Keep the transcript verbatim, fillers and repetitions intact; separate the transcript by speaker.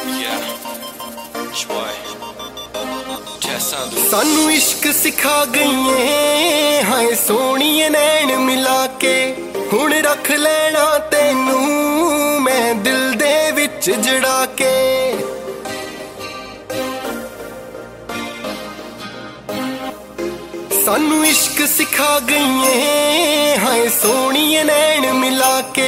Speaker 1: सानू इश्क सिखा गई हाय सोहणीए नैन मिला के हुण रख लेना तेनू मैं दिल दे विच जड़ा के। सानू इश्क सिखा गई हाय सोहणीए नैन मिला के